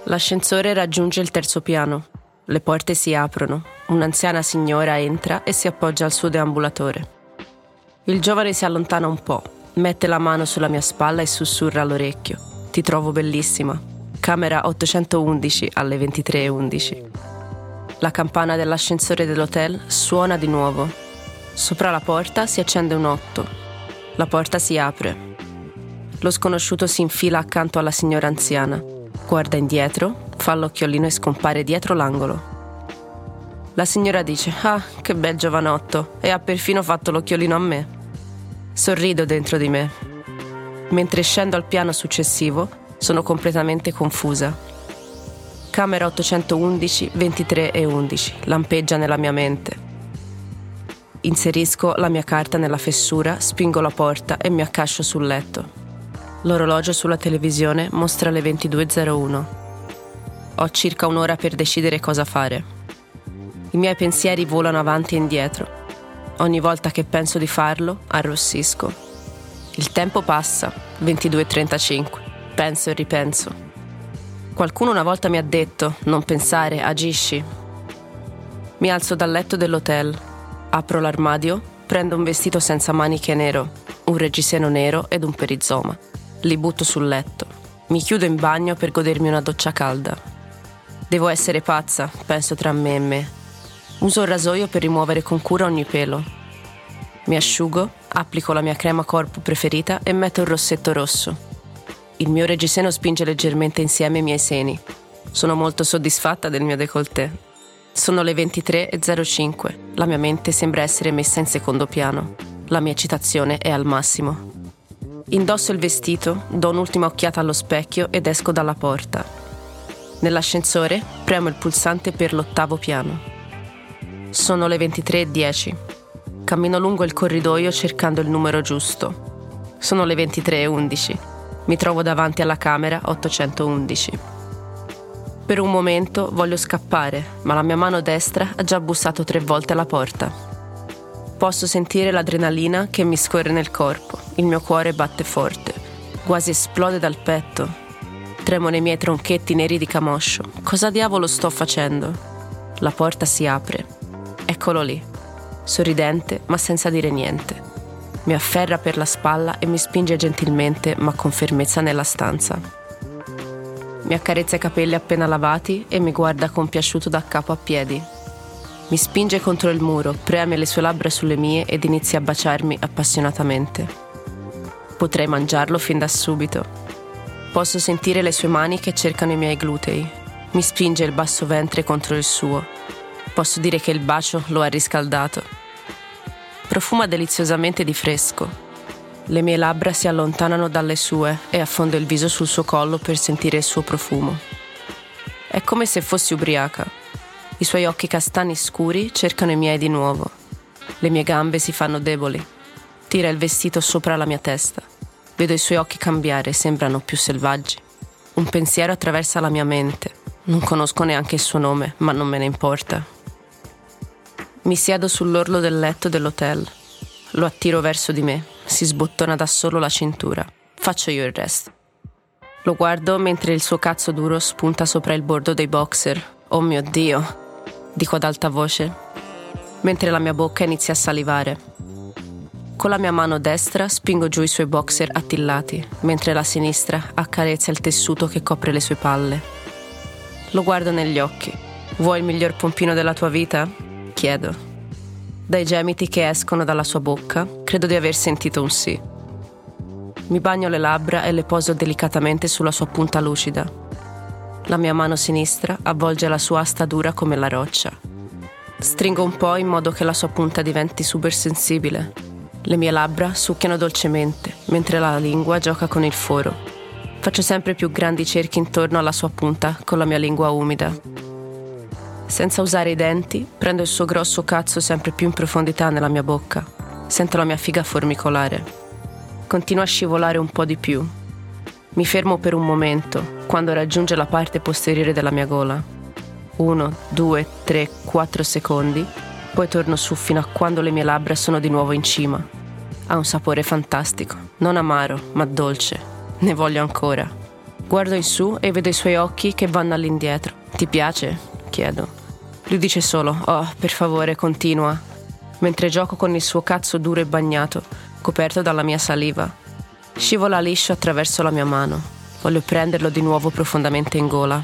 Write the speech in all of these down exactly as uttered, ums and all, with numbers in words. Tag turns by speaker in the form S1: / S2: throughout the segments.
S1: L'ascensore raggiunge il terzo piano. Le porte si aprono. Un'anziana signora entra e si appoggia al suo deambulatore. Il giovane si allontana un po', mette la mano sulla mia spalla e sussurra all'orecchio: «Ti trovo bellissima. Camera ottocentoundici alle ventitré e undici». La campana dell'ascensore dell'hotel suona di nuovo. Sopra la porta si accende un otto. La porta si apre. Lo sconosciuto si infila accanto alla signora anziana. Guarda indietro, fa l'occhiolino e scompare dietro l'angolo. La signora dice: «Ah, che bel giovanotto, e ha perfino fatto l'occhiolino a me». Sorrido dentro di me. Mentre scendo al piano successivo, sono completamente confusa. Camera ottocentoundici, ventitré e undici, lampeggia nella mia mente. Inserisco la mia carta nella fessura, spingo la porta e mi accascio sul letto. L'orologio sulla televisione mostra le ventidue e zero uno. Ho circa un'ora per decidere cosa fare. I miei pensieri volano avanti e indietro. Ogni volta che penso di farlo, arrossisco. Il tempo passa, ventidue e trentacinque. Penso e ripenso. Qualcuno una volta mi ha detto: non pensare, agisci. Mi alzo dal letto dell'hotel, apro l'armadio, prendo un vestito senza maniche nero, un reggiseno nero ed un perizoma. Li butto sul letto. Mi chiudo in bagno per godermi una doccia calda. Devo essere pazza, penso tra me e me. Uso il rasoio per rimuovere con cura ogni pelo. Mi asciugo, applico la mia crema corpo preferita e metto il rossetto rosso. Il mio reggiseno spinge leggermente insieme i miei seni. Sono molto soddisfatta del mio décolleté. Sono le ventitré e zero cinque. La mia mente sembra essere messa in secondo piano. La mia eccitazione è al massimo. Indosso il vestito, do un'ultima occhiata allo specchio ed esco dalla porta. Nell'ascensore premo il pulsante per l'ottavo piano. Sono le ventitré e dieci. Cammino lungo il corridoio cercando il numero giusto. Sono le ventitré e undici. Mi trovo davanti alla camera ottocentoundici. Per un momento voglio scappare, ma la mia mano destra ha già bussato tre volte alla porta. Posso sentire l'adrenalina che mi scorre nel corpo. Il mio cuore batte forte. Quasi esplode dal petto. Tremo nei miei tronchetti neri di camoscio. Cosa diavolo sto facendo? La porta si apre. Eccolo lì, sorridente ma senza dire niente. Mi afferra per la spalla e mi spinge gentilmente ma con fermezza nella stanza. Mi accarezza i capelli appena lavati e mi guarda compiaciuto da capo a piedi. Mi spinge contro il muro, preme le sue labbra sulle mie ed inizia a baciarmi appassionatamente. Potrei mangiarlo fin da subito. Posso sentire le sue mani che cercano i miei glutei. Mi spinge il basso ventre contro il suo. Posso dire che il bacio lo ha riscaldato. Profuma deliziosamente di fresco. Le mie labbra si allontanano dalle sue e affondo il viso sul suo collo per sentire il suo profumo. È come se fossi ubriaca. I suoi occhi castani scuri cercano i miei di nuovo. Le mie gambe si fanno deboli. Tira il vestito sopra la mia testa. Vedo i suoi occhi cambiare, sembrano più selvaggi. Un pensiero attraversa la mia mente. Non conosco neanche il suo nome, ma non me ne importa. Mi siedo sull'orlo del letto dell'hotel. Lo attiro verso di me. Si sbottona da solo la cintura. Faccio io il resto. Lo guardo mentre il suo cazzo duro spunta sopra il bordo dei boxer. Oh mio Dio! Dico ad alta voce, mentre la mia bocca inizia a salivare. Con la mia mano destra spingo giù i suoi boxer attillati, mentre la sinistra accarezza il tessuto che copre le sue palle. Lo guardo negli occhi. Vuoi il miglior pompino della tua vita? Chiedo. Dai gemiti che escono dalla sua bocca, credo di aver sentito un sì. Mi bagno le labbra e le poso delicatamente sulla sua punta lucida. La mia mano sinistra avvolge la sua asta dura come la roccia. Stringo un po' in modo che la sua punta diventi super sensibile. Le mie labbra succhiano dolcemente, mentre la lingua gioca con il foro. Faccio sempre più grandi cerchi intorno alla sua punta con la mia lingua umida. Senza usare i denti, prendo il suo grosso cazzo sempre più in profondità nella mia bocca. Sento la mia figa formicolare. Continua a scivolare un po' di più. Mi fermo per un momento, quando raggiunge la parte posteriore della mia gola. Uno, due, tre, quattro secondi, poi torno su fino a quando le mie labbra sono di nuovo in cima. Ha un sapore fantastico, non amaro, ma dolce. Ne voglio ancora. Guardo in su e vedo i suoi occhi che vanno all'indietro. Ti piace? Chiedo. Lui dice solo, oh, per favore, continua. Mentre gioco con il suo cazzo duro e bagnato, coperto dalla mia saliva. Scivola liscio attraverso la mia mano. Voglio prenderlo di nuovo profondamente in gola.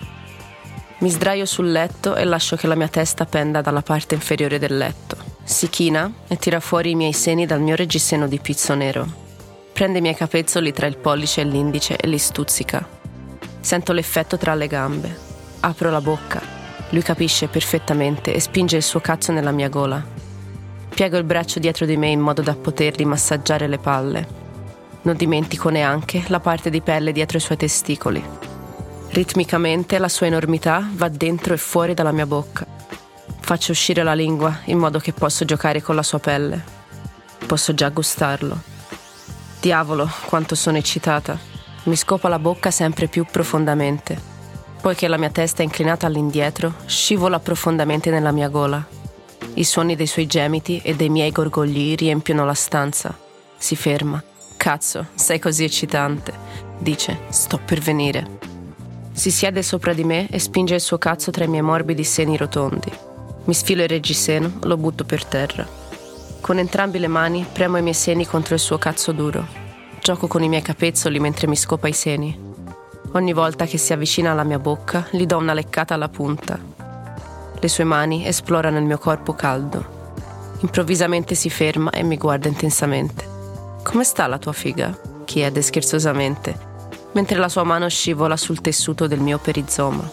S1: Mi sdraio sul letto e lascio che la mia testa penda dalla parte inferiore del letto. Si china e tira fuori i miei seni dal mio reggiseno di pizzo nero. Prende i miei capezzoli tra il pollice e l'indice e li stuzzica. Sento l'effetto tra le gambe. Apro la bocca. Lui capisce perfettamente e spinge il suo cazzo nella mia gola. Piego il braccio dietro di me in modo da potergli massaggiare le palle. Non dimentico neanche la parte di pelle dietro i suoi testicoli. Ritmicamente la sua enormità va dentro e fuori dalla mia bocca. Faccio uscire la lingua in modo che posso giocare con la sua pelle. Posso già gustarlo. Diavolo, quanto sono eccitata. Mi scopa la bocca sempre più profondamente. Poiché la mia testa è inclinata all'indietro, scivola profondamente nella mia gola. I suoni dei suoi gemiti e dei miei gorgogli riempiono la stanza. Si ferma. Cazzo, sei così eccitante. Dice, sto per venire. Si siede sopra di me e spinge il suo cazzo tra i miei morbidi seni rotondi. Mi sfilo il reggiseno, lo butto per terra. Con entrambe le mani premo i miei seni contro il suo cazzo duro. Gioco con i miei capezzoli mentre mi scopa i seni. Ogni volta che si avvicina alla mia bocca, gli do una leccata alla punta. Le sue mani esplorano il mio corpo caldo. Improvvisamente si ferma e mi guarda intensamente. «Come sta la tua figa?» chiede scherzosamente, mentre la sua mano scivola sul tessuto del mio perizoma.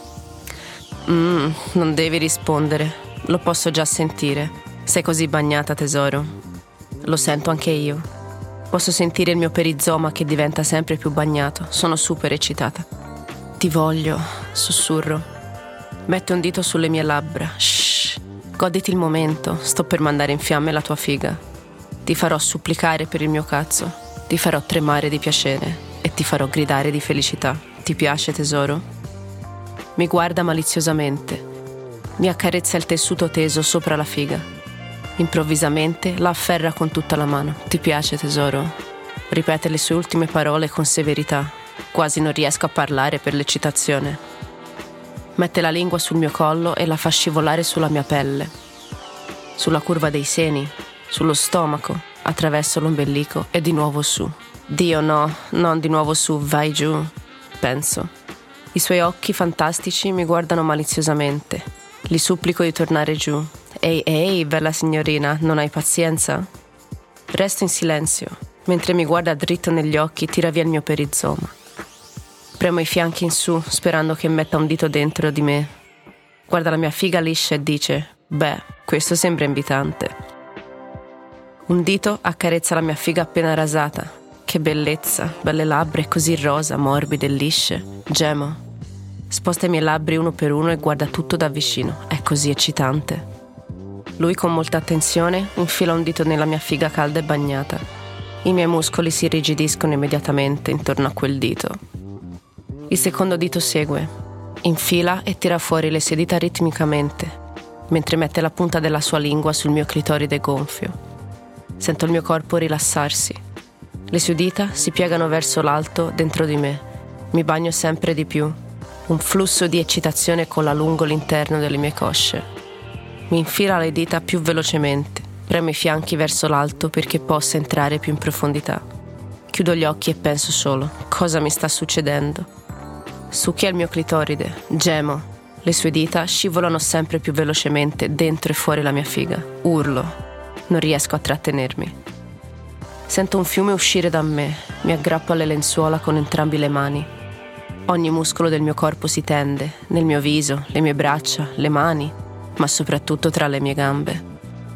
S1: «Mmm, non devi rispondere. Lo posso già sentire. Sei così bagnata, tesoro». Lo sento anche io. Posso sentire il mio perizoma che diventa sempre più bagnato. Sono super eccitata. «Ti voglio», sussurro. Mette un dito sulle mie labbra. «Shh, goditi il momento. Sto per mandare in fiamme la tua figa. Ti farò supplicare per il mio cazzo. Ti farò tremare di piacere e ti farò gridare di felicità. Ti piace, tesoro?» Mi guarda maliziosamente. Mi accarezza il tessuto teso sopra la figa. Improvvisamente la afferra con tutta la mano. «Ti piace, tesoro?» Ripete le sue ultime parole con severità. Quasi non riesco a parlare per l'eccitazione. Mette la lingua sul mio collo e la fa scivolare sulla mia pelle. Sulla curva dei seni. Sullo stomaco, attraverso l'ombelico e di nuovo su. Dio no, non di nuovo su, vai giù, penso. I suoi occhi fantastici mi guardano maliziosamente. Gli supplico di tornare giù. Ehi, ehi, bella signorina, non hai pazienza? Resto in silenzio. Mentre mi guarda dritto negli occhi, tira via il mio perizoma. Premo i fianchi in su, sperando che metta un dito dentro di me. Guarda la mia figa liscia e dice, beh, questo sembra invitante. Un dito accarezza la mia figa appena rasata. Che bellezza, belle labbra così rosa, morbide e lisce. Gemo. Sposta i miei labbri uno per uno e guarda tutto da vicino. È così eccitante. Lui con molta attenzione infila un dito nella mia figa calda e bagnata. I miei muscoli si irrigidiscono immediatamente intorno a quel dito. Il secondo dito segue. Infila e tira fuori le sue dita ritmicamente, mentre mette la punta della sua lingua sul mio clitoride gonfio. Sento il mio corpo rilassarsi. Le sue dita si piegano verso l'alto dentro di me. Mi bagno sempre di più. Un flusso di eccitazione cola lungo l'interno delle mie cosce. Mi infila le dita più velocemente. Premo i fianchi verso l'alto perché possa entrare più in profondità. Chiudo gli occhi e penso solo: cosa mi sta succedendo? Succhia il mio clitoride. Gemo. Le sue dita scivolano sempre più velocemente dentro e fuori la mia figa. Urlo. Non riesco a trattenermi. Sento un fiume uscire da me. Mi aggrappo alle lenzuola con entrambe le mani. Ogni muscolo del mio corpo si tende, nel mio viso, le mie braccia, le mani, ma soprattutto tra le mie gambe.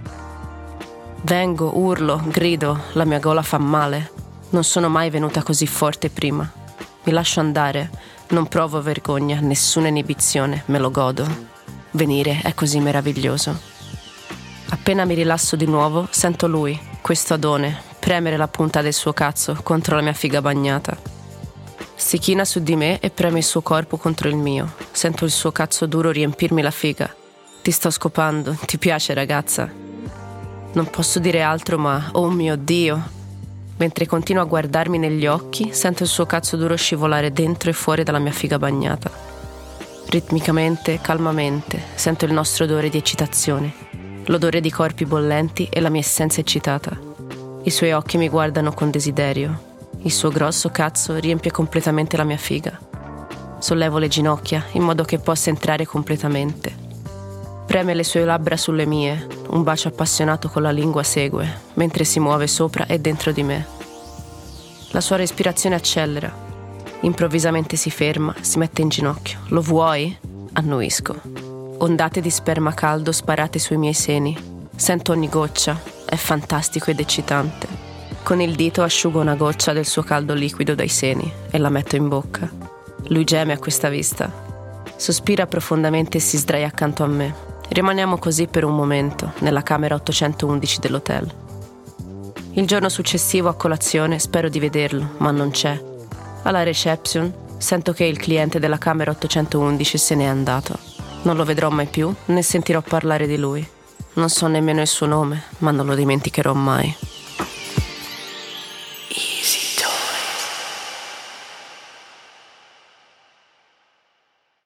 S1: Vengo, urlo, grido, la mia gola fa male. Non sono mai venuta così forte prima. Mi lascio andare, non provo vergogna, nessuna inibizione, me lo godo. Venire è così meraviglioso. Appena mi rilasso di nuovo, sento lui, questo adone, premere la punta del suo cazzo contro la mia figa bagnata. Si china su di me e preme il suo corpo contro il mio. Sento il suo cazzo duro riempirmi la figa. Ti sto scopando, ti piace, ragazza? Non posso dire altro ma, oh mio Dio, Mentre continua a guardarmi negli occhi, sento il suo cazzo duro scivolare dentro e fuori dalla mia figa bagnata. Ritmicamente, calmamente, sento il nostro odore di eccitazione, l'odore di corpi bollenti e la mia essenza eccitata. I suoi occhi mi guardano con desiderio. Il suo grosso cazzo riempie completamente la mia figa. Sollevo le ginocchia in modo che possa entrare completamente. Preme le sue labbra sulle mie, un bacio appassionato con la lingua segue, mentre si muove sopra e dentro di me. La sua respirazione accelera. Improvvisamente si ferma, si mette in ginocchio. Lo vuoi? Annuisco. Ondate di sperma caldo sparate sui miei seni. Sento ogni goccia, è fantastico ed eccitante. Con il dito asciugo una goccia del suo caldo liquido dai seni e la metto in bocca. Lui geme a questa vista. Sospira profondamente e si sdraia accanto a me. Rimaniamo così per un momento, nella camera ottocentoundici dell'hotel. Il giorno successivo a colazione spero di vederlo, ma non c'è. Alla reception sento che il cliente della camera ottocentoundici se n'è andato. Non lo vedrò mai più, né sentirò parlare di lui. Non so nemmeno il suo nome, ma non lo dimenticherò mai.